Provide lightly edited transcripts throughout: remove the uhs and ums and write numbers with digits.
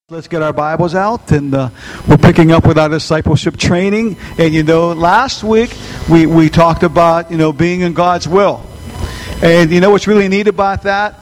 Let's get our Bibles out, and we're picking up with our discipleship training. And last week we talked about being in God's will. And what's really neat about that?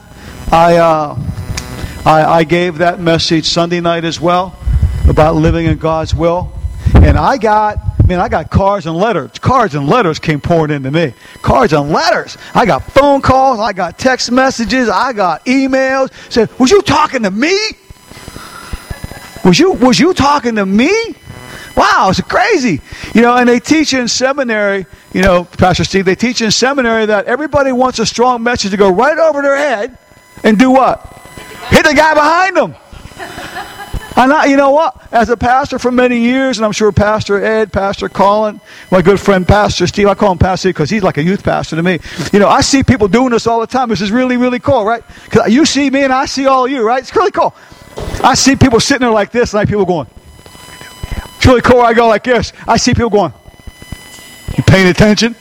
I gave that message Sunday night as well about living in God's will. And I got cards and letters. Cards and letters came pouring into me. Cards and letters. I got phone calls. I got text messages. I got emails. Said, "Was you talking to me? Was you talking to me?" Wow, it's crazy. And they teach in seminary, Pastor Steve, they teach in seminary that everybody wants a strong message to go right over their head and do what? Hit the guy behind them. And you know what? As a pastor for many years, and I'm sure Pastor Ed, Pastor Colin, my good friend Pastor Steve, I call him Pastor Steve because he's like a youth pastor to me. I see people doing this all the time. This is really, really cool, right? Because you see me and I see all of you, right? It's really cool. I see people sitting there like this, and I see people going. It's really cool. I go like this. I see people going. You paying attention?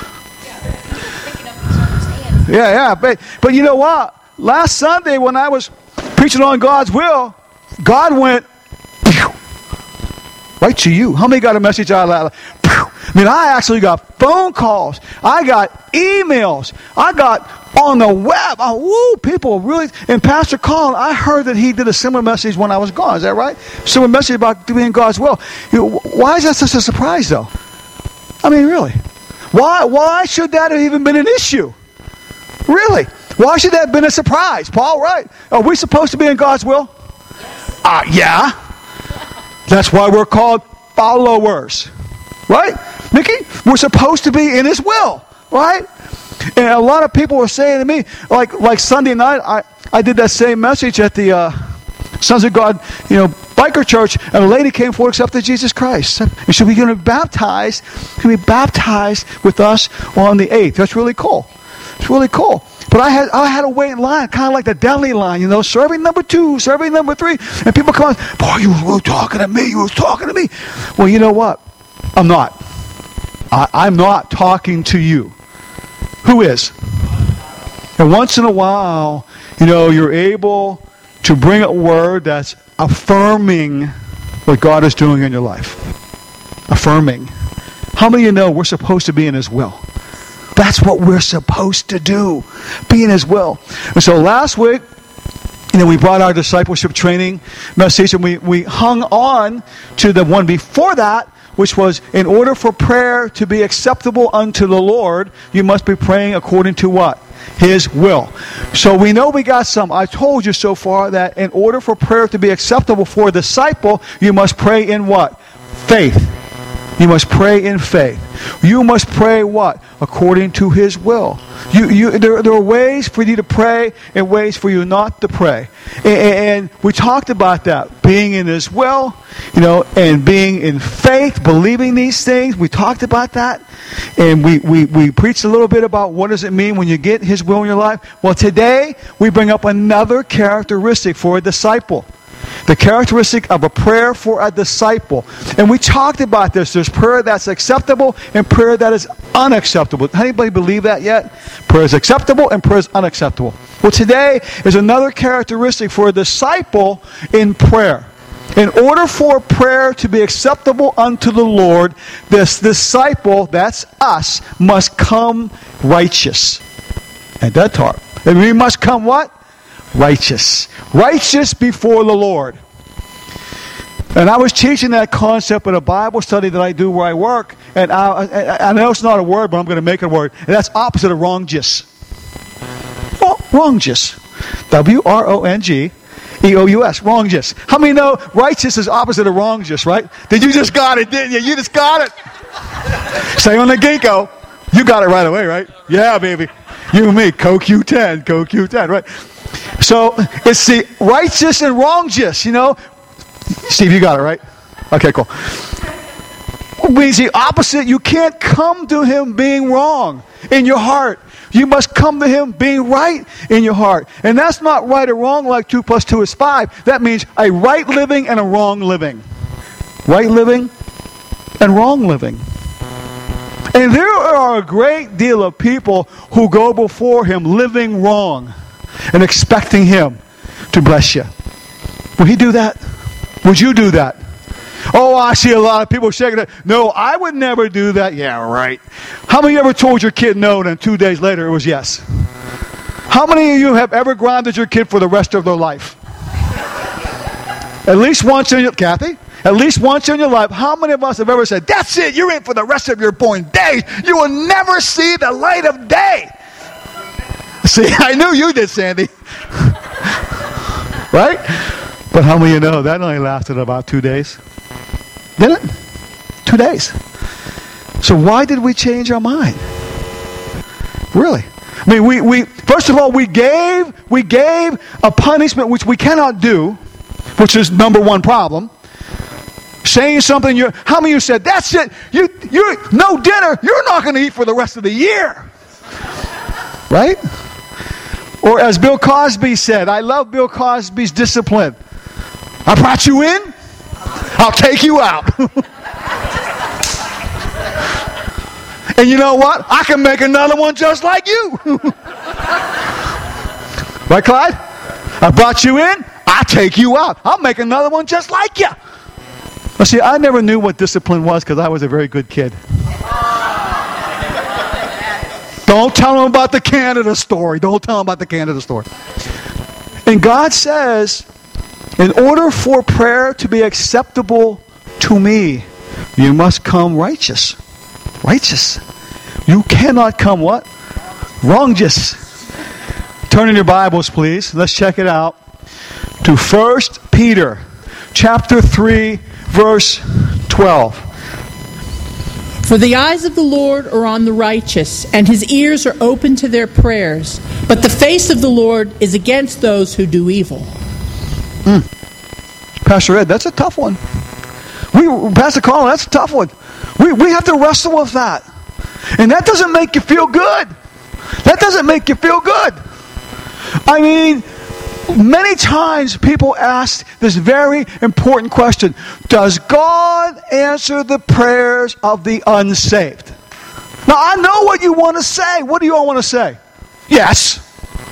Yeah. But you know what? Last Sunday when I was preaching on God's will, God went right to you. How many got a message out of that? I actually got phone calls. I got emails. I got on the web. People really. And Pastor Colin, I heard that he did a similar message when I was gone. Is that right? Similar message about doing God's will. Why is that such a surprise, though? Really? Why should that have even been an issue? Really? Why should that have been a surprise? Paul, right? Are we supposed to be in God's will? Yeah. That's why we're called followers. Right? Mickey? We're supposed to be in His will. Right? And a lot of people were saying to me, like Sunday night, I did that same message at the Sons of God, biker church, and a lady came forward and accepted Jesus Christ. And she'll be going to be baptized. She'll be baptized with us on the 8th. That's really cool. It's really cool. But I had to wait in line, kind of like the deli line, serving number 2, serving number 3. And people come on, "Boy, you were talking to me. You were talking to me." Well, you know what? I'm not. I'm not talking to you. Who is? And once in a while, you're able to bring a word that's affirming what God is doing in your life. Affirming. How many of you know we're supposed to be in His will? That's what we're supposed to do. Be in His will. And so last week, we brought our discipleship training message, and we hung on to the one before that, which was, in order for prayer to be acceptable unto the Lord, you must be praying according to what? His will. So we know we got some. I told you so far that in order for prayer to be acceptable for a disciple, you must pray in what? Faith. You must pray in faith. You must pray what? According to His will. There are ways for you to pray and ways for you not to pray. And we talked about that. Being in His will, and being in faith, believing these things. We talked about that. And we preached a little bit about what does it mean when you get His will in your life. Well, today we bring up another characteristic for a disciple. The characteristic of a prayer for a disciple. And we talked about this. There's prayer that's acceptable and prayer that is unacceptable. Anybody believe that yet? Prayer is acceptable and prayer is unacceptable. Well, today is another characteristic for a disciple in prayer. In order for prayer to be acceptable unto the Lord, this disciple, that's us, must come righteous. And that part. And we must come what? Righteous. Righteous before the Lord. And I was teaching that concept in a Bible study that I do where I work. And I know it's not a word, but I'm going to make it a word. And that's opposite of wrongeous. Well, wrongeous. WRONGEOUS. Wrongeous. How many know righteous is opposite of wrongeous, right? You just got it, didn't you? You just got it. Say on the ginkgo. You got it right away, right? Yeah, baby. You and me. CoQ10, right? So it's the righteous and wrongeous, Steve, you got it, right? Okay, cool. It means the opposite. You can't come to Him being wrong in your heart. You must come to Him being right in your heart. And that's not right or wrong like 2 + 2 is 5. That means a right living and a wrong living. Right living and wrong living. And there are a great deal of people who go before Him living wrong and expecting Him to bless you. Will He do that? Would you do that? Oh, I see a lot of people shaking it. No, I would never do that. Yeah, right. How many of you ever told your kid no and 2 days later it was yes? How many of you have ever grounded your kid for the rest of their life? At least once in your, Kathy? At least once in your life, how many of us have ever said, that's it, you're in for the rest of your born days. You will never see the light of day. See, I knew you did, Sandy. Right? But how many of you know that only lasted about 2 days? Didn't it? 2 days. So why did we change our mind? Really? I mean, we first of all, we gave a punishment which we cannot do, which is number one problem. Saying something, how many of you said, that's it, you no dinner, you're not going to eat for the rest of the year. Right? Or as Bill Cosby said, I love Bill Cosby's discipline. I brought you in, I'll take you out. And you know what? I can make another one just like you. Right, Clyde? I brought you in, I'll take you out. I'll make another one just like you. Well, see, I never knew what discipline was because I was a very good kid. Don't tell them about the Canada story. Don't tell them about the Canada story. And God says, in order for prayer to be acceptable to me, you must come righteous. Righteous. You cannot come what? Wrongous. Turn in your Bibles, please. Let's check it out. To 1 Peter chapter 3, verse 12. For the eyes of the Lord are on the righteous, and his ears are open to their prayers. But the face of the Lord is against those who do evil. Pastor Ed, that's a tough one. Pastor Colin, that's a tough one. We have to wrestle with that. And that doesn't make you feel good. That doesn't make you feel good. I mean, many times people ask this very important question. Does God answer the prayers of the unsaved? Now, I know what you want to say. What do you all want to say? Yes.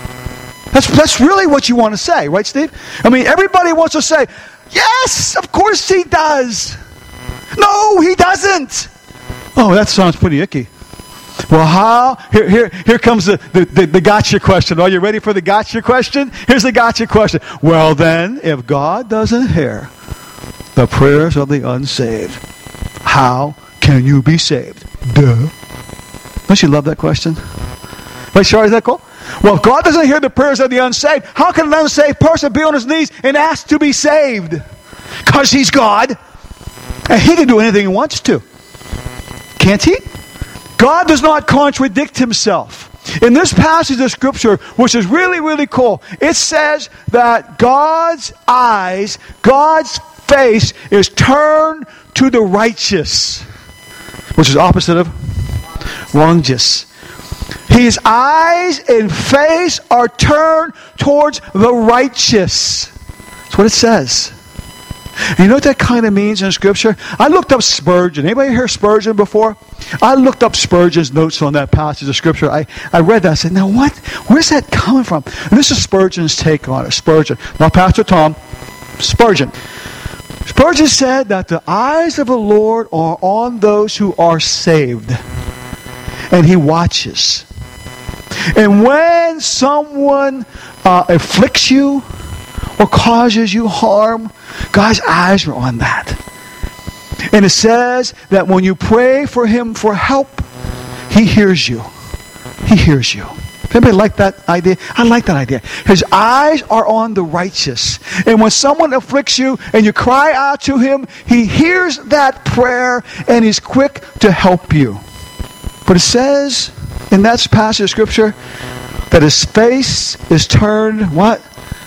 That's really what you want to say, right, Steve? I mean, everybody wants to say, yes, of course he does. No, he doesn't. Oh, that sounds pretty icky. Well, how? Here comes the gotcha question. Are you ready for the gotcha question? Here's the gotcha question. Well, then, if God doesn't hear the prayers of the unsaved, how can you be saved? Duh. Don't you love that question? Right, Shari, is that cool? Well, if God doesn't hear the prayers of the unsaved, how can an unsaved person be on his knees and ask to be saved? Because he's God. And he can do anything he wants to. Can't he? God does not contradict himself. In this passage of Scripture, which is really, really cool, it says that God's eyes, God's face is turned to the righteous, which is opposite of wrongous. His eyes and face are turned towards the righteous. That's what it says. You know what that kind of means in Scripture? I looked up Spurgeon. Anybody hear Spurgeon before? I looked up Spurgeon's notes on that passage of Scripture. I read that. I said, now what? Where's that coming from? And this is Spurgeon's take on it. Spurgeon. Not Pastor Tom. Spurgeon. Spurgeon said that the eyes of the Lord are on those who are saved. And he watches. And when someone afflicts you or causes you harm, God's eyes are on that. And it says that when you pray for him for help, he hears you. He hears you. Anybody like that idea? I like that idea. His eyes are on the righteous. And when someone afflicts you and you cry out to him, he hears that prayer and he's quick to help you. But it says in that passage of Scripture that his face is turned, what?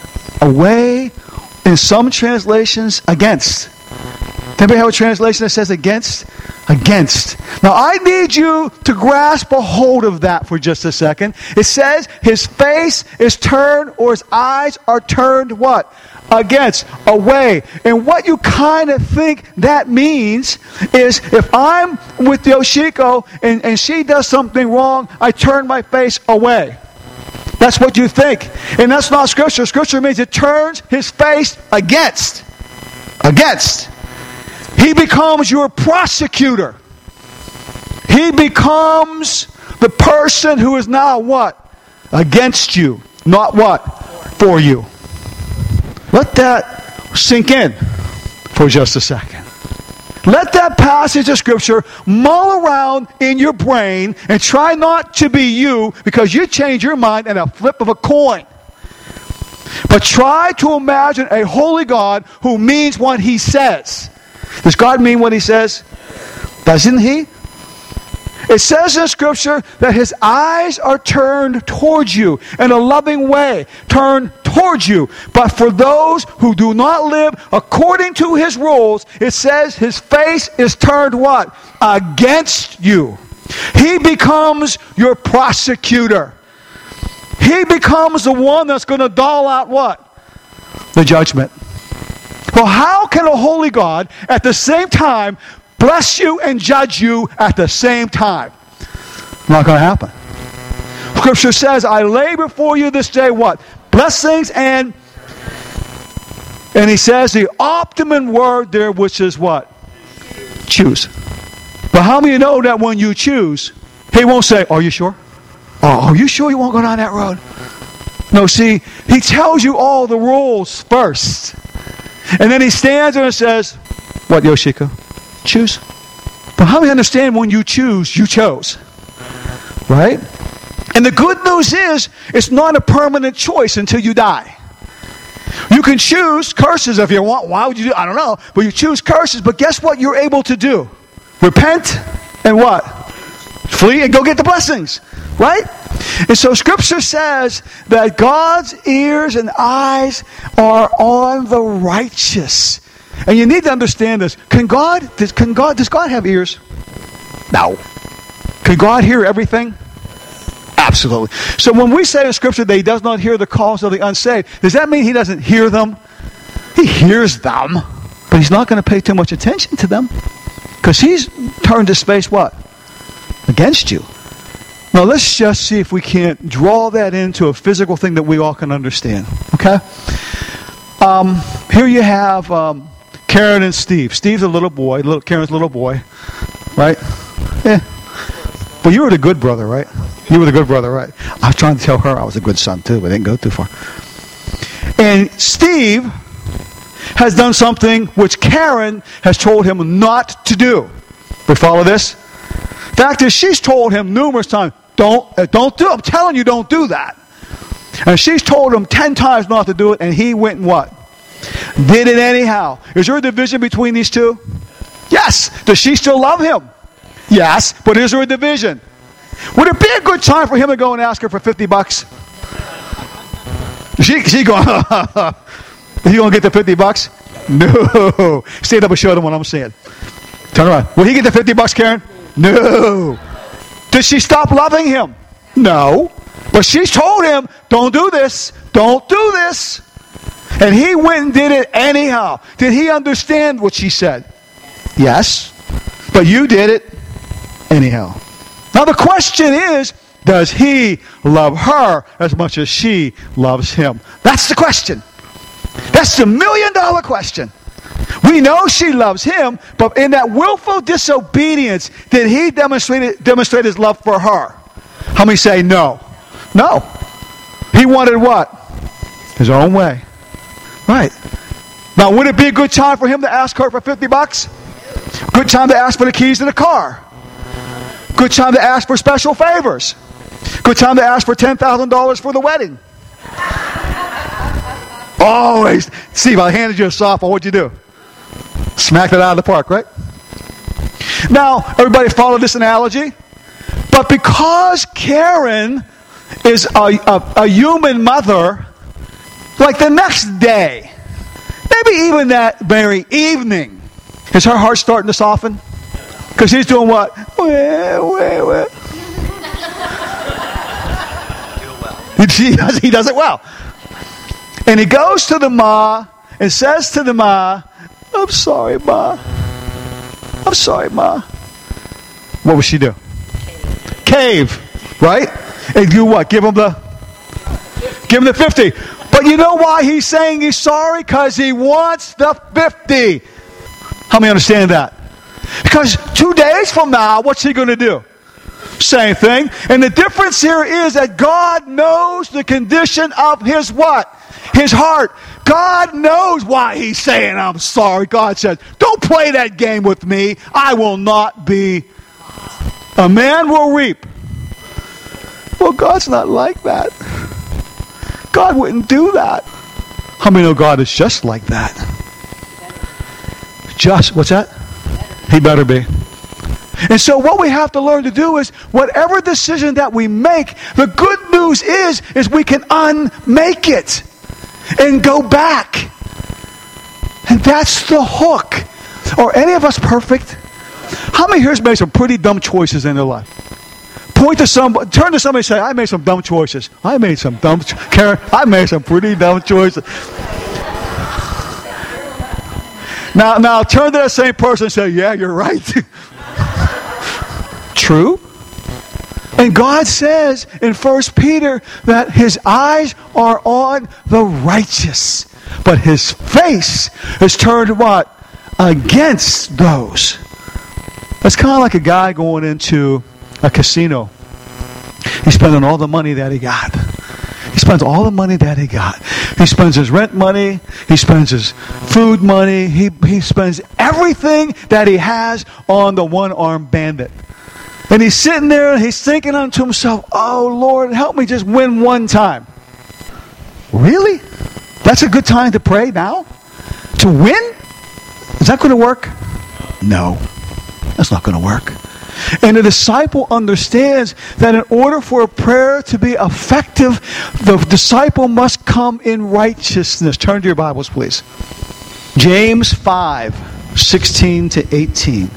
Away. In some translations, against. Anybody have a translation that says against? Against. Now I need you to grasp a hold of that for just a second. It says his face is turned, or his eyes are turned what? Against. Away. And what you kind of think that means is if I'm with Yoshiko and she does something wrong, I turn my face away. That's what you think. And that's not Scripture. Scripture means it turns his face against. Against. He becomes your prosecutor. He becomes the person who is now what? Against you. Not what? For you. Let that sink in for just a second. Let that passage of Scripture mull around in your brain and try not to be you, because you change your mind in a flip of a coin. But try to imagine a holy God who means what He says. Does God mean what He says? Doesn't He? It says in Scripture that His eyes are turned towards you in a loving way. Turned towards you. But for those who do not live according to His rules, it says His face is turned what? Against you. He becomes your prosecutor. He becomes the one that's going to dole out what? The judgment. Well, how can a holy God at the same time bless you and judge you at the same time? Not going to happen. Scripture says, I lay before you this day what? Blessings and He says the optimum word there, which is what? Choose. But how many know that when you choose, He won't say, are you sure? Oh, are you sure you won't go down that road? No, see, He tells you all the rules first. And then He stands there and says, what, Yoshiko? Choose. But how many understand when you choose, you chose? Right? And the good news is, it's not a permanent choice until you die. You can choose curses if you want. Why would you do? I don't know. But you choose curses, but guess what you're able to do? Repent and what? Flee and go get the blessings. Right? And so Scripture says that God's ears and eyes are on the righteous. And you need to understand this. Does God have ears? No. Can God hear everything? Absolutely. So when we say in Scripture that He does not hear the calls of the unsaved, does that mean He doesn't hear them? He hears them, but He's not going to pay too much attention to them, because He's turned His face what? Against you. Now let's just see if we can't draw that into a physical thing that we all can understand. Okay? Here you have Karen and Steve. Steve's a little boy. Karen's a little boy. Right? Yeah. Well, you were the good brother, right? You were the good brother, right? I was trying to tell her I was a good son too, but I didn't go too far. And Steve has done something which Karen has told him not to do. We follow this? Fact is, she's told him numerous times, don't do it. I'm telling you, don't do that. And she's told him 10 times not to do it, and he went and what? Did it anyhow. Is there a division between these two? Yes. Does she still love him? Yes. But is there a division? Would it be a good time for him to go and ask her for $50? She going, is he going to get the $50? No. Stand up and show them what I'm saying. Turn around. Will he get the $50, Karen? No. Did she stop loving him? No. But she's told him, don't do this. Don't do this. And he went and did it anyhow. Did he understand what she said? Yes. But you did it anyhow. Now the question is, does he love her as much as she loves him? That's the question. That's the $1 million question. We know she loves him, but in that willful disobedience, did he demonstrate his love for her? How many say no? No. He wanted what? His own way. Right. Now, would it be a good time for him to ask her for $50? Good time to ask for the keys to the car. Good time to ask for special favors. Good time to ask for $10,000 for the wedding. Always. Steve, I handed you a softball. What'd you do? Smacked it out of the park, right? Now, everybody follow this analogy? But because Karen is a human mother, like the next day, maybe even that very evening, is her heart starting to soften? Because he's doing what? He does it well. And he goes to the ma and says to the ma, I'm sorry, ma. I'm sorry, ma. What would she do? Cave, right? And do what? Give him the 50. But you know why he's saying he's sorry? Because he wants the 50. How many understand that? Because 2 days from now, what's he going to do? Same thing. And the difference here is that God knows the condition of his what? His heart. God knows why he's saying, I'm sorry. God says, don't play that game with me. I will not be. A man will reap. Well, God's not like that. God wouldn't do that. How many know God is just like that? Just, what's that? He better be. And so what we have to learn to do is, whatever decision that we make, the good news is we can unmake it and go back. And that's the hook. Are any of us perfect? How many here has made some pretty dumb choices in their life? Point to somebody, turn to somebody and say, I made some dumb choices. Karen, I made some pretty dumb choices. Now turn to that same person and say, yeah, you're right. True. And God says in 1 Peter that his eyes are on the righteous, but his face is turned what? Against those. It's kind of like a guy going into a casino. He's spending all the money that he got. He spends all the money that he got. He spends his rent money. He spends his food money. He spends everything that he has on the one-armed bandit. And he's sitting there and he's thinking unto himself, oh, Lord, help me just win one time. Really? That's a good time to pray now? To win? Is that going to work? No. That's not going to work. And the disciple understands that in order for a prayer to be effective, the disciple must come in righteousness. Turn to your Bibles, please. James 5:16 to 18.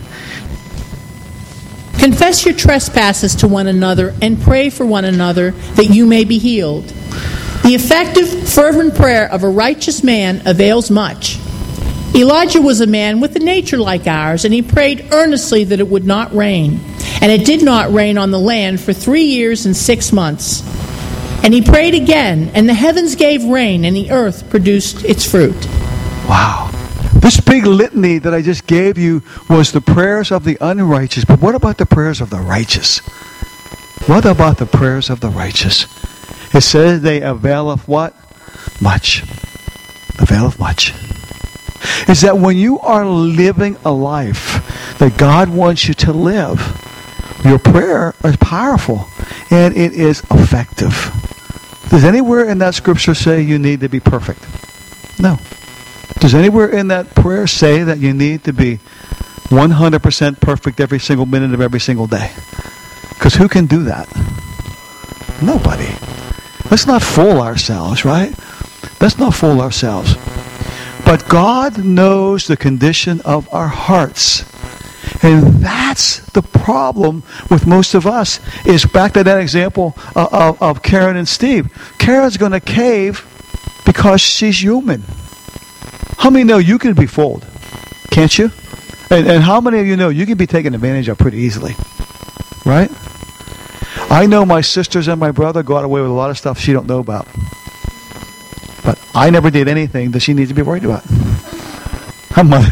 Confess your trespasses to one another and pray for one another that you may be healed. The effective, fervent prayer of a righteous man avails much. Elijah was a man with a nature like ours, and he prayed earnestly that it would not rain. And it did not rain on the land for 3 years and 6 months. And he prayed again, and the heavens gave rain, and the earth produced its fruit. Wow. This big litany that I just gave you was the prayers of the unrighteous. But what about the prayers of the righteous? What about the prayers of the righteous? It says they availeth what? Much. Availeth much. Is that when you are living a life that God wants you to live, your prayer is powerful and it is effective. Does anywhere in that scripture say you need to be perfect? No. Does anywhere in that prayer say that you need to be 100% perfect every single minute of every single day? Because who can do that? Nobody. Let's not fool ourselves, right? Let's not fool ourselves. But God knows the condition of our hearts. And that's the problem with most of us. Is back to that example of Karen and Steve. Karen's going to cave because she's human. How many know you can be fooled? Can't you? And how many of you know you can be taken advantage of pretty easily? Right? I know my sisters and my brother got away with a lot of stuff she don't know about. But I never did anything that she needs to be worried about. Her mother.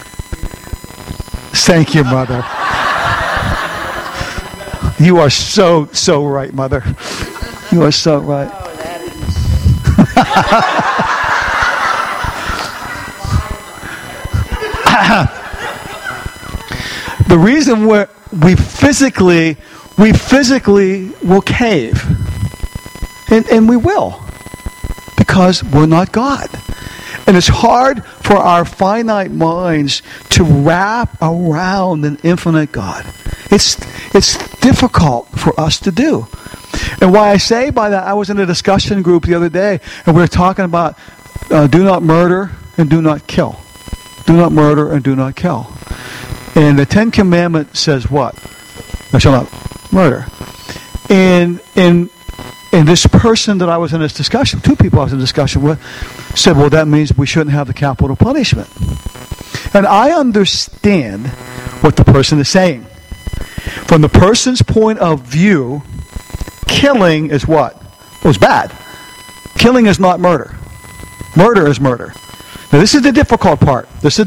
Thank you, Mother. You are so right, Mother. You are so right. The reason we physically will cave. And we will. Because we're not God. And it's hard for our finite minds to wrap around an infinite God. It's difficult for us to do. And why I say by that, I was in a discussion group the other day, and we were talking about do not murder and do not kill. Do not murder and do not kill. And the 10 Commandments says what? Thou shalt not murder. And this person that I was in this discussion, 2 people I was in discussion with, said, well, that means we shouldn't have the capital punishment. And I understand what the person is saying. From the person's point of view, killing is what? It was bad. Killing is not murder. Murder is murder. Now this is the difficult part.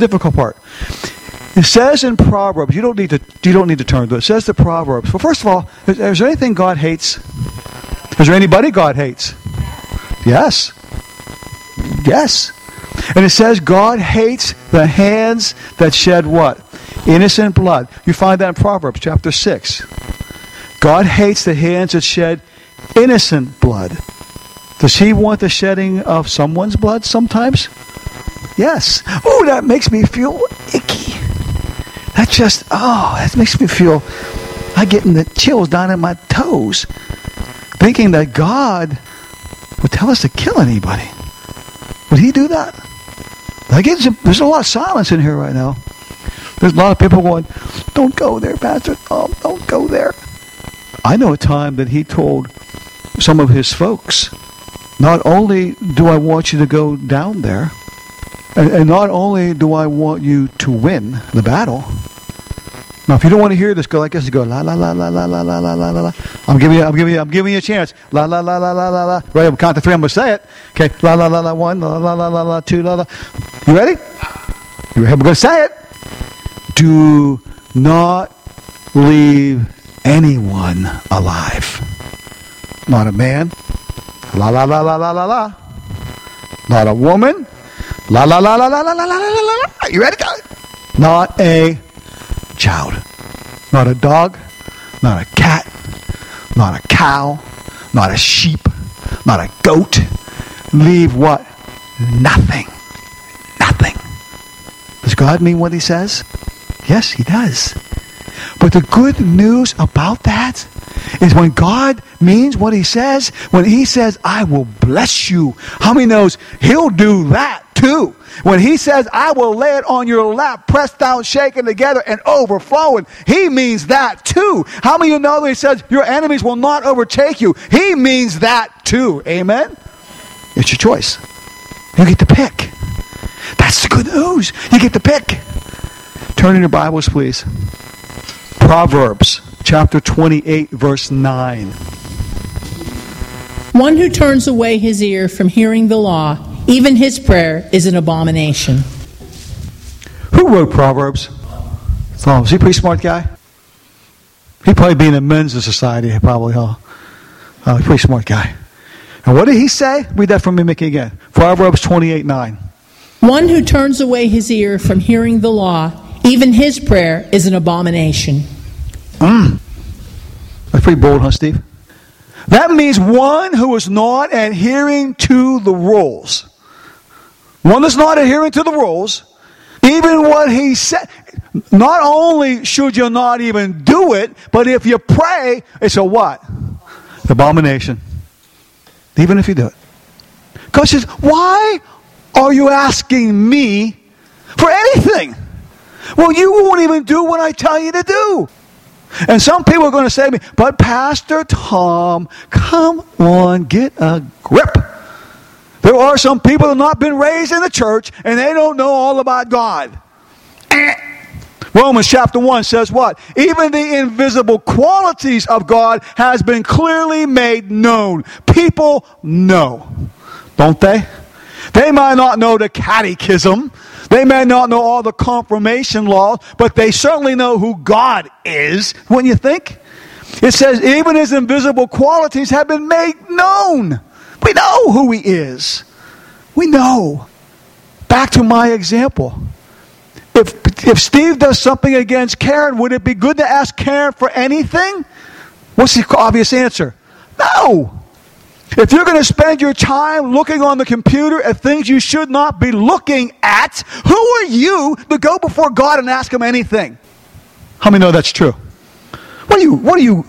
It says in Proverbs, you don't need to turn to it. It says the Proverbs. Well, first of all, is there anything God hates? Is there anybody God hates? Yes. Yes. And it says God hates the hands that shed what? Innocent blood. You find that in Proverbs chapter 6. God hates the hands that shed innocent blood. Does he want the shedding of someone's blood sometimes? Yes. Oh, that makes me feel icky. That makes me feel, I'm getting the chills down in my toes. Thinking that God would tell us to kill anybody. Would he do that? There's a lot of silence in here right now. There's a lot of people going, don't go there, Pastor. Oh, don't go there. I know a time that he told some of his folks, not only do I want you to go down there, and not only do I want you to win the battle. Now, if you don't want to hear this, go like this. Go la la la la la la la la la la. I'm giving you a chance. La la la la la la la. Right, I'm count to 3. I'm going to say it. Okay, la la la la 1, la la la la la 2, la la. You ready? I'm going to say it. Do not leave anyone alive. Not a man. La la la la la la la. Not a woman. La la la la la la la la la la. You ready? Not a child. Not a dog. Not a cat. Not a cow. Not a sheep. Not a goat. Leave what? Nothing. Nothing. Does God mean what he says? Yes, he does. But the good news about that is when God means what he says, when he says, I will bless you, how many knows he'll do that too? When he says, I will lay it on your lap, pressed down, shaken together, and overflowing, he means that too. How many of you know that he says, your enemies will not overtake you? He means that too. Amen? It's your choice. You get to pick. That's the good news. You get to pick. Turn in your Bibles, please. Proverbs chapter 28, verse 9. One who turns away his ear from hearing the law, even his prayer is an abomination. Who wrote Proverbs? Was he a pretty smart guy? He'd probably be in a men's society, probably, huh? He's a pretty smart guy. And what did he say? Read that from me, Mickey, again. Proverbs 28, 9. One who turns away his ear from hearing the law, even his prayer is an abomination. That's pretty bold, huh, Steve? That means one who is not adhering to the rules. One that's not adhering to the rules, even what he said. Not only should you not even do it, but if you pray, it's a what? Abomination. Even if you do it. God says, why are you asking me for anything? Well, you won't even do what I tell you to do. And some people are going to say to me, but Pastor Tom, come on, get a grip. There are some people that have not been raised in the church and they don't know all about God. Romans chapter 1 says what? Even the invisible qualities of God has been clearly made known. People know, don't they? They might not know the catechism. They may not know all the confirmation laws, but they certainly know who God is, wouldn't you think? It says, even his invisible qualities have been made known. We know who he is. We know. Back to my example. If Steve does something against Karen, would it be good to ask Karen for anything? What's the obvious answer? No. If you're going to spend your time looking on the computer at things you should not be looking at, who are you to go before God and ask him anything? How many know that's true? What are you,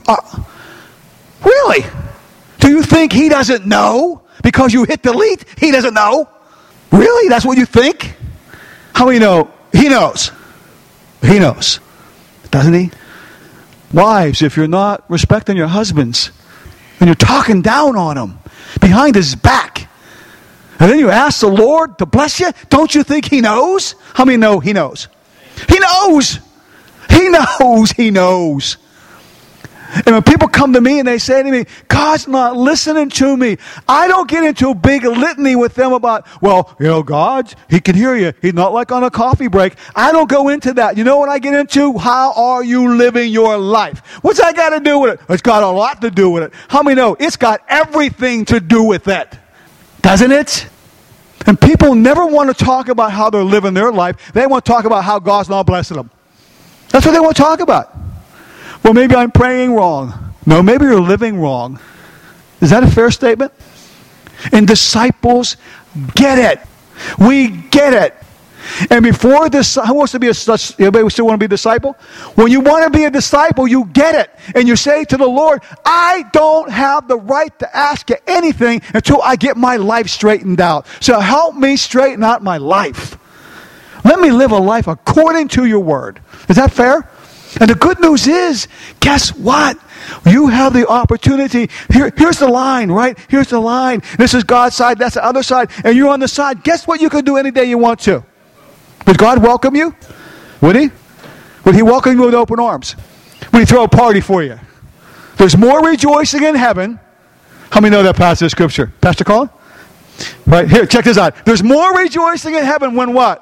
really? Do you think he doesn't know? Because you hit delete, he doesn't know? Really? That's what you think? How many know? He knows. He knows. Doesn't he? Wives, if you're not respecting your husbands, and you're talking down on him behind his back, and then you ask the Lord to bless you, don't you think he knows? How many know he knows? He knows. He knows. He knows. And when people come to me and they say to me, God's not listening to me, I don't get into a big litany with them about, well, God, He can hear you. He's not like on a coffee break. I don't go into that. You know what I get into? How are you living your life? What's that got to do with it? It's got a lot to do with it. How many know? It's got everything to do with it. Doesn't it? And people never want to talk about how they're living their life. They want to talk about how God's not blessing them. That's what they want to talk about. Well, maybe I'm praying wrong. No, maybe you're living wrong. Is that a fair statement? And disciples get it. We get it. And before this, who wants to be anybody still want to be a disciple? When you want to be a disciple, you get it. And you say to the Lord, I don't have the right to ask you anything until I get my life straightened out. So help me straighten out my life. Let me live a life according to your word. Is that fair? And the good news is, guess what? You have the opportunity. Here's the line, right? Here's the line. This is God's side, that's the other side, and you're on the side. Guess what you can do any day you want to? Would God welcome you? Would He? Would He welcome you with open arms? Would He throw a party for you? There's more rejoicing in heaven. How many know that passage of Scripture? Pastor Colin? Right, here, check this out. There's more rejoicing in heaven when what?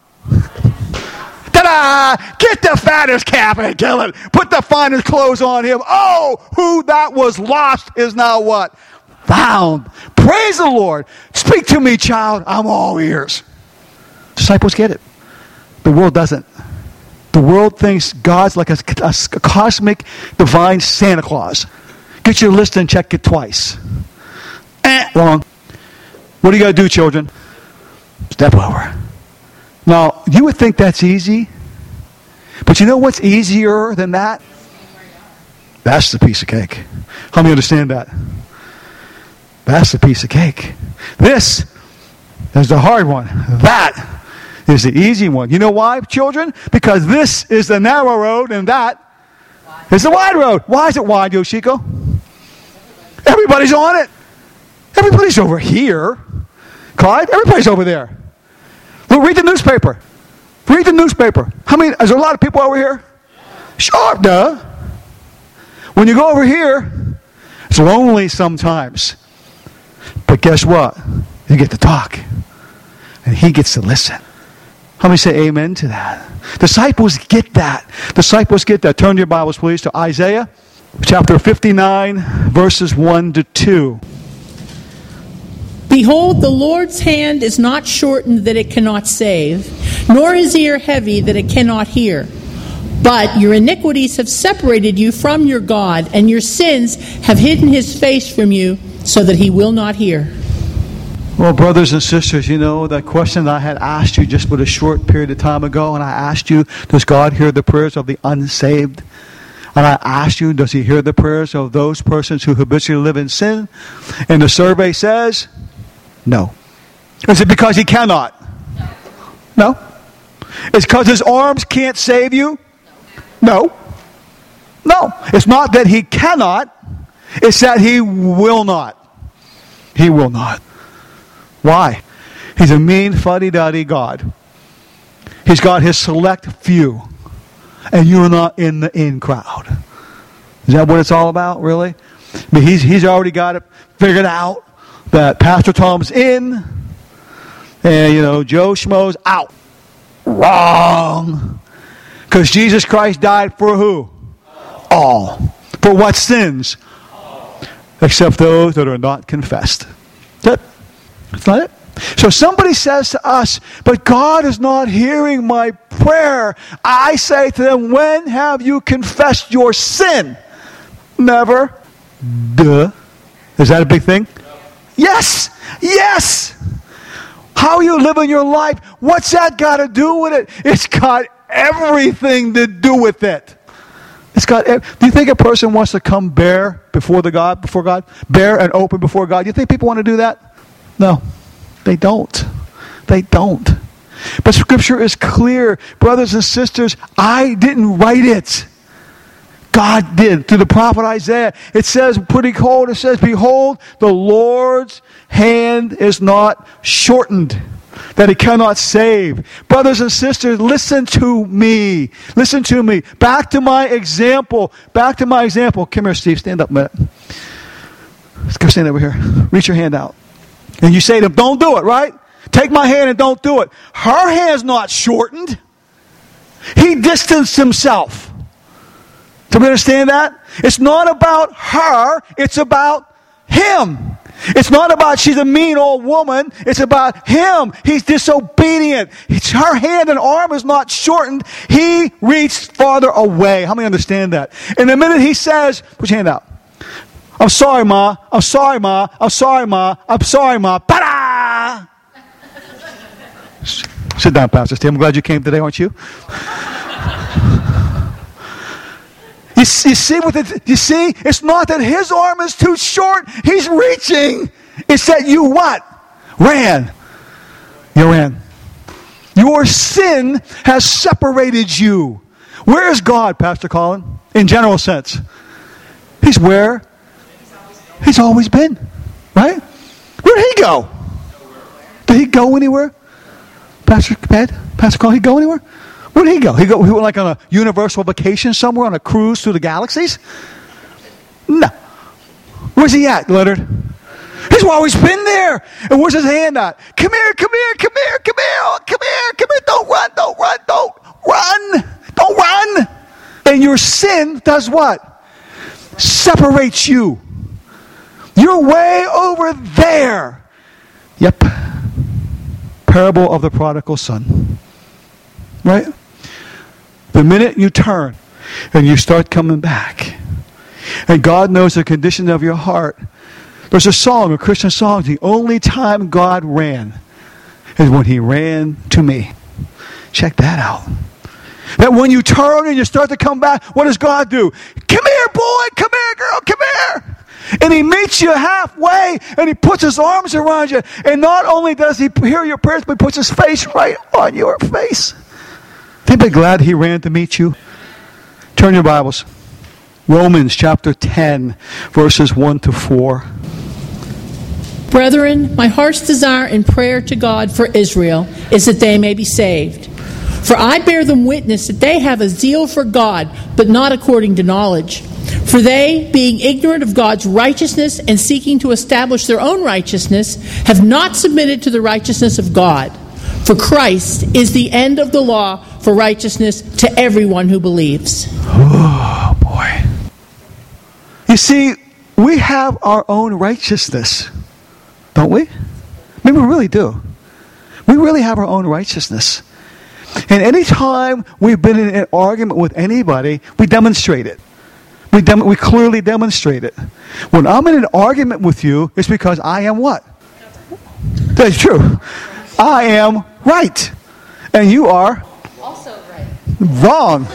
Ta-da! Get the fattest calf and kill it. Put the finest clothes on him. Oh, who that was lost is now what? Found. Praise the Lord. Speak to me, child. I'm all ears. Disciples get it. The world doesn't. The world thinks God's like a cosmic, divine Santa Claus. Get your list and check it twice. Wrong. What do you got to do, children? Step over. Now, you would think that's easy. But you know what's easier than that? That's the piece of cake. How many understand that? That's the piece of cake. This is the hard one. That is the easy one. You know why, children? Because this is the narrow road and that is the wide road. Why is it wide, Yoshiko? Everybody's on it. Everybody's over here. Clyde, everybody's over there. Well, read the newspaper. Read the newspaper. How many? Is there a lot of people over here? Sure, duh. When you go over here, it's lonely sometimes. But guess what? You get to talk. And he gets to listen. How many say amen to that? Disciples get that. Disciples get that. Turn your Bibles, please, to Isaiah chapter 59, verses 1 to 2. Behold, the Lord's hand is not shortened that it cannot save, nor his ear heavy that it cannot hear. But your iniquities have separated you from your God, and your sins have hidden his face from you, so that he will not hear. Well, brothers and sisters, you know, that question that I had asked you just but a short period of time ago, and I asked you, does God hear the prayers of the unsaved? And I asked you, does he hear the prayers of those persons who habitually live in sin? And the survey says, no. Is it because he cannot? No. It's because his arms can't save you? No. No. It's not that he cannot. It's that he will not. He will not. Why? He's a mean, fuddy-duddy God. He's got his select few. And you're not in the in crowd. Is that what it's all about, really? I mean, he's already got it figured out that Pastor Tom's in and, you know, Joe Schmo's out. Wrong. Because Jesus Christ died for who? All. For what sins? Except those that are not confessed. That's it. That's not it. So somebody says to us, but God is not hearing my prayer. I say to them, when have you confessed your sin? Never. Duh. Is that a big thing? Yes. Yes. How you live in your life, what's that got to do with it? It's got everything to do with it. It's got. Do you think a person wants to come bare before God? Bare and open before God? Do you think people want to do that? No. They don't. They don't. But Scripture is clear. Brothers and sisters, I didn't write it. God did. Through the prophet Isaiah. It says, pretty cold, it says, behold, the Lord's hand is not shortened. that he cannot save. Brothers and sisters, listen to me. Listen to me. Back to my example. Back to my example. Come here, Steve. Stand up a minute. Let's go stand over here. Reach your hand out. And you say to him, don't do it, right? Take my hand and don't do it. Her hand's not shortened. He distanced himself. Do we understand that? It's not about her. It's about him. It's not about she's a mean old woman. It's about him. He's disobedient. Her hand and arm is not shortened. He reached farther away. How many understand that? And the minute he says, put your hand out. I'm sorry, Ma. I'm sorry, Ma. I'm sorry, Ma. I'm sorry, Ma. Ta-da! Sit down, Pastor Steve. I'm glad you came today, aren't you? You see, it's not that his arm is too short. He's reaching. It's that you what? Ran. You ran. Your sin has separated you. Where is God, Pastor Colin? In general sense. He's where? He's always been. Right? Where did he go? Did he go anywhere? Pastor Colin, he go anywhere? Where did he go? He went like on a universal vacation somewhere on a cruise through the galaxies? No. Where's he at, Leonard? He's always been there. And where's his hand at? Come here, come here, come here, come here, come here, come here. Don't run, don't run, don't run, don't run. And your sin does what? Separates you. You're way over there. Yep. Parable of the prodigal son. Right? The minute you turn and you start coming back, and God knows the condition of your heart. There's a song, a Christian song, the only time God ran is when he ran to me. Check that out. That when you turn and you start to come back, what does God do? Come here, boy, come here, girl, come here. And he meets you halfway, and he puts his arms around you. And not only does he hear your prayers, but he puts his face right on your face. Anybody glad he ran to meet you? Turn your Bibles. Romans chapter 10, verses 1 to 4. Brethren, my heart's desire and prayer to God for Israel is that they may be saved. For I bear them witness that they have a zeal for God, but not according to knowledge. For they, being ignorant of God's righteousness and seeking to establish their own righteousness, have not submitted to the righteousness of God. For Christ is the end of the law for righteousness to everyone who believes. Oh, boy. You see, we have our own righteousness, don't we? I mean, we really do. We really have our own righteousness. And any time we've been in an argument with anybody, we demonstrate it. We clearly demonstrate it. When I'm in an argument with you, it's because I am what? That's true. I am right. And you are also right. Wrong.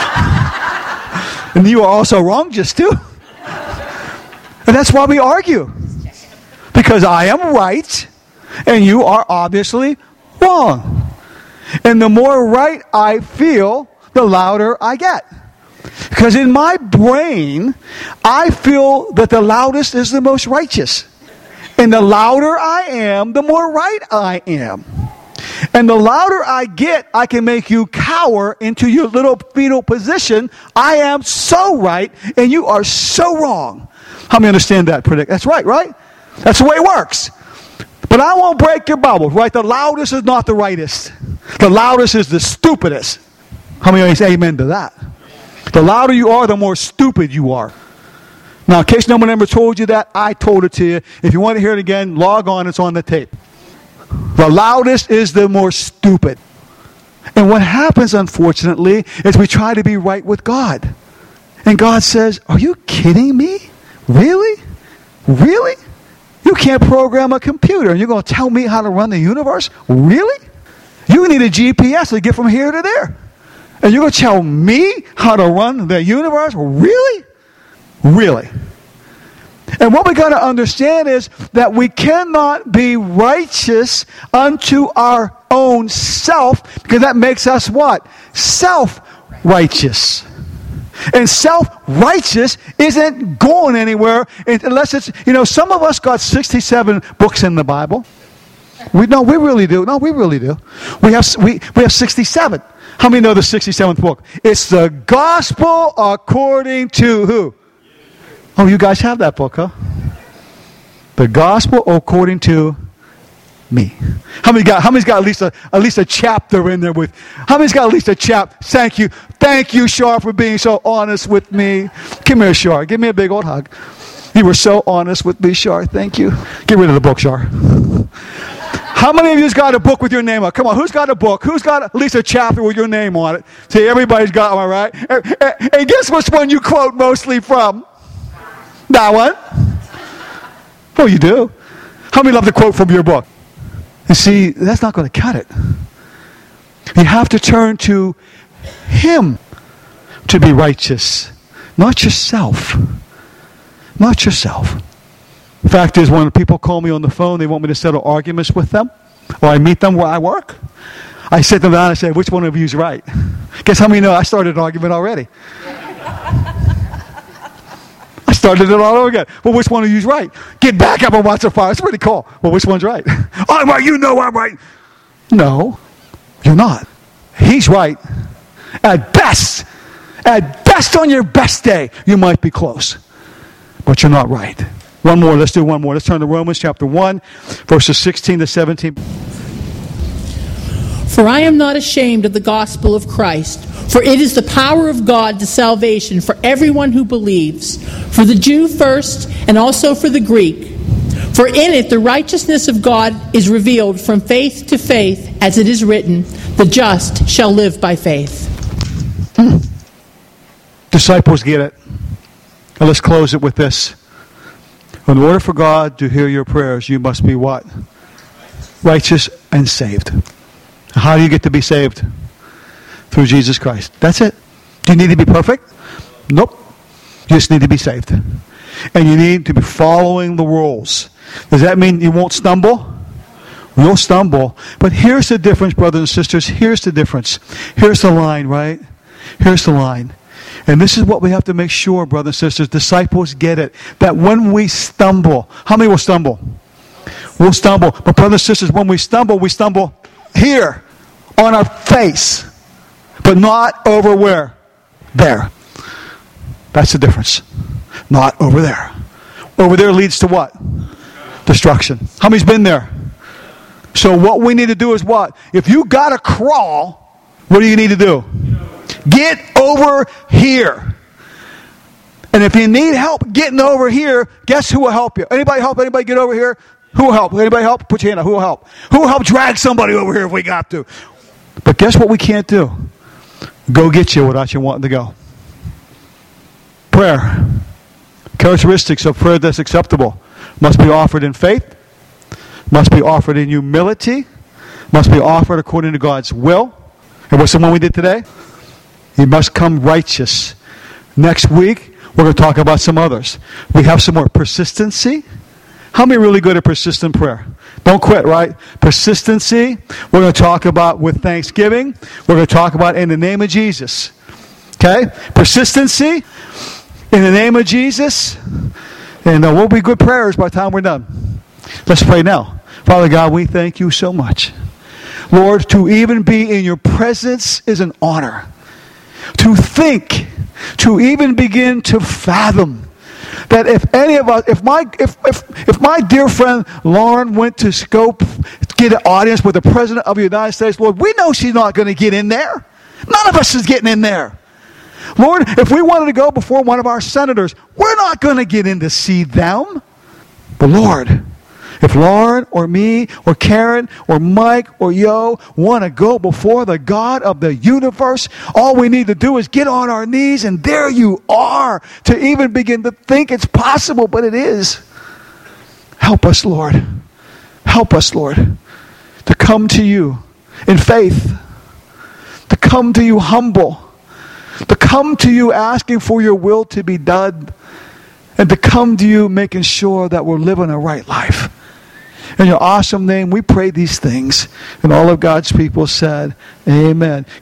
And you are also wrong just too. And that's why we argue. Because I am right and you are obviously wrong. And the more right I feel, the louder I get. Because in my brain, I feel that the loudest is the most righteous. And the louder I am, the more right I am. And the louder I get, I can make you cower into your little fetal position. I am so right, and you are so wrong. How many understand that? That's right, right? That's the way it works. But I won't break your bubble, right? The loudest is not the rightest. The loudest is the stupidest. How many say amen to that? The louder you are, the more stupid you are. Now, in case no one ever told you that, I told it to you. If you want to hear it again, log on. It's on the tape. The loudest is the more stupid. And what happens, unfortunately, is we try to be right with God. And God says, are you kidding me? Really? Really? You can't program a computer and you're going to tell me how to run the universe? Really? You need a GPS to get from here to there. And you're going to tell me how to run the universe? Really? Really? And what we got to understand is that we cannot be righteous unto our own self, because that makes us what? Self-righteous. And self-righteous isn't going anywhere unless it's, some of us got 67 books in the Bible. We really do. No, we really do. We have 67. How many know the 67th book? It's the Gospel according to who? Oh, you guys have that book, huh? The Gospel according to me. How many's got at least a chapter in there with? How many's got at least a chapter? Thank you, Shar, for being so honest with me. Come here, Shar. Give me a big old hug. You were so honest with me, Shar. Thank you. Get rid of the book, Shar. How many of you's got a book with your name on it? Come on, who's got a book? Who's got at least a chapter with your name on it? See, everybody's got one, right? And guess which one you quote mostly from? That one? Oh, you do. How many love to quote from your book? And see, that's not going to cut it. You have to turn to Him to be righteous, not yourself. Not yourself. The fact is, when people call me on the phone, they want me to settle arguments with them, or I meet them where I work. I sit them down and say, which one of you is right? Guess how many know I started an argument already? I started it all over again. Well, which one of you is right? Get back up and watch the fire. It's pretty cool. Well, which one's right? I'm right. You know I'm right. No, you're not. He's right. At best on your best day, you might be close. But you're not right. One more. Let's do one more. Let's turn to Romans chapter 1, verses 16 to 17. For I am not ashamed of the gospel of Christ, for it is the power of God to salvation for everyone who believes, for the Jew first, and also for the Greek. For in it the righteousness of God is revealed from faith to faith, as it is written, the just shall live by faith. Disciples get it. And let's close it with this. In order for God to hear your prayers, you must be what? Righteous and saved. How do you get to be saved? Through Jesus Christ. That's it. Do you need to be perfect? Nope. You just need to be saved. And you need to be following the rules. Does that mean you won't stumble? You'll stumble. But here's the difference, brothers and sisters. Here's the difference. Here's the line, right? Here's the line. And this is what we have to make sure, brothers and sisters, disciples get it. That when we stumble, how many will stumble? We'll stumble. But brothers and sisters, when we stumble here, on our face. But not over where? There. That's the difference. Not over there. Over there leads to what? Destruction. How many's been there? So what we need to do is what? If you got to crawl, what do you need to do? Get over here. And if you need help getting over here, guess who will help you? Anybody help anybody get over here? Who will help? Anybody help? Put your hand up. Who will help? Who will help drag somebody over here if we got to? But guess what we can't do? Go get you without you wanting to go. Prayer. Characteristics of prayer that's acceptable. Must be offered in faith. Must be offered in humility. Must be offered according to God's will. And what's the one we did today? You must come righteous. Next week, we're going to talk about some others. We have some more persistency. How many are really good at persistent prayer? Don't quit, right? Persistency. We're going to talk about with thanksgiving. We're going to talk about in the name of Jesus. Okay? Persistency. In the name of Jesus. And we'll be good prayers by the time we're done. Let's pray now. Father God, we thank you so much. Lord, to even be in your presence is an honor. To think, to even begin to fathom that if any of us, if my dear friend Lauren went to scope, get an audience with the President of the United States, Lord, we know she's not going to get in there. None of us is getting in there. Lord, if we wanted to go before one of our senators, we're not going to get in to see them. But Lord, if Lauren or me or Karen or Mike or Yo want to go before the God of the universe, all we need to do is get on our knees, and there you are, to even begin to think it's possible, but it is. Help us, Lord. Help us, Lord, to come to you in faith, to come to you humble, to come to you asking for your will to be done, and to come to you making sure that we're living a right life. In your awesome name, we pray these things. And all of God's people said, amen.